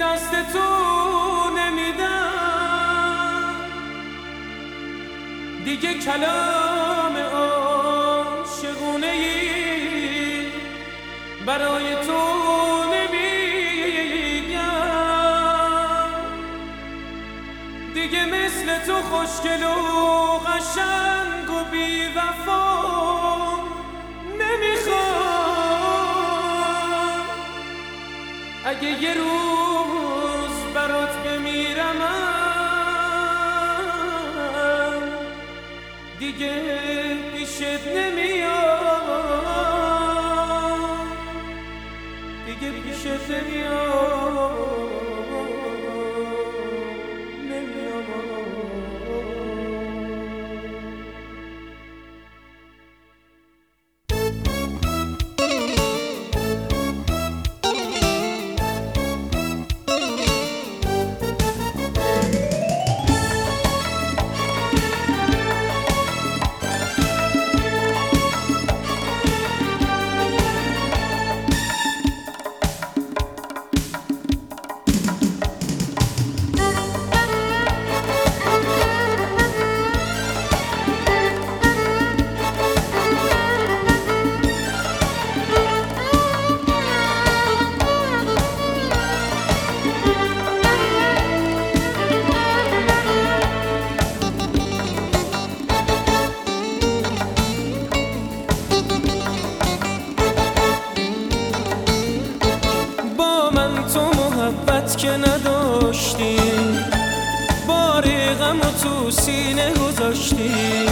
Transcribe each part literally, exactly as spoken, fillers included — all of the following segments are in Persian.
دست تو نمیدم دیگه کلام عاشقونه ای برای تو نمیگم دیگه مثل تو خوشگل و قشنگ و بی وفا نمیخوام اگه یه روز برات بمیرم دیگه پیشت نمیام دیگه پیشت نمیام که نداشتی بار غم و تو سینه گذاشتی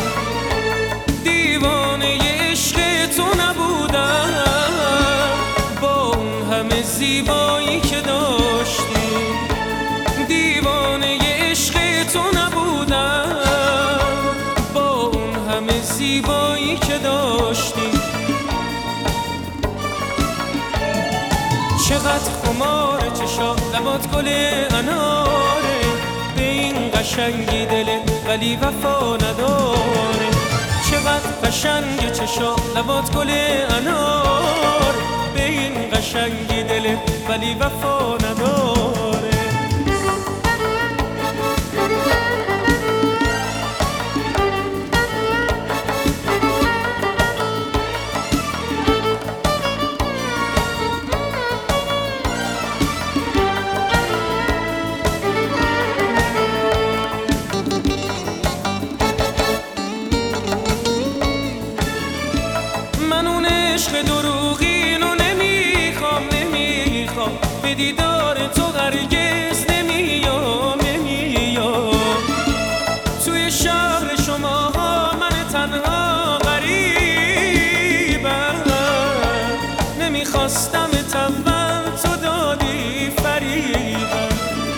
دیوانه عشق تو نبودم با اون همه زیبایی که داشتی دیوانه عشق تو نبودم با اون همه زیبایی که داشتی چقدر خمار چشا لبات گل اناره به این قشنگی دلت ولی وفا نداره چقدر قشنگ چشا لبات گل انار به این قشنگی دلت ولی وفا نداره عشق دروغینو نمیخوام نمیخوام به دیدار تو هرگز نمیام نمیام توی شهر شما ها من تنها غریبم نمیخواستم اول تو دادی فریبم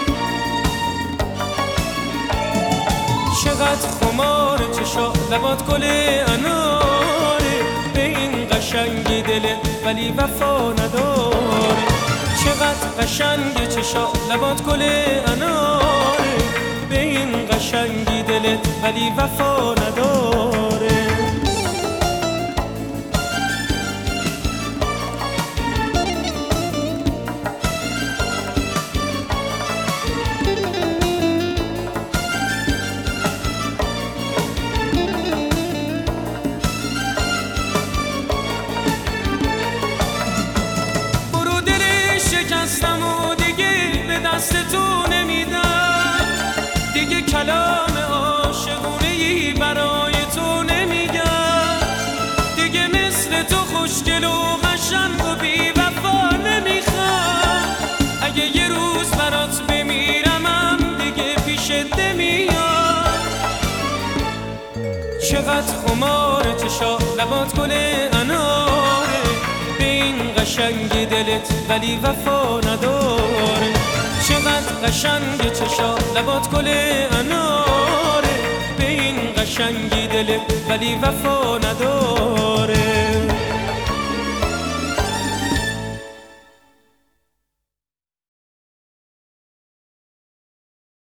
چقدر خمار چشا لبات گل اناره به این قشنگی دلت ولی وفا نداره چقدر قشنگ چشا لبات گل اناره به این قشنگی دلت ولی وفا نداره شکستم و دیگه به دست تو نمیدم دیگه کلام عاشقونه ای برای تو نمیگم دیگه مثل تو خوشگل و قشنگ و بی وفا نمیخوام اگه یه روز برات بمیرمم دیگه پیشت نمیام چقدر خمار چشا لبات گل اناره به این قشنگی دلت ولی وفا نداره چقدر قشنگ چشا لبات گل اناره به این قشنگی دلت ولی وفا نداره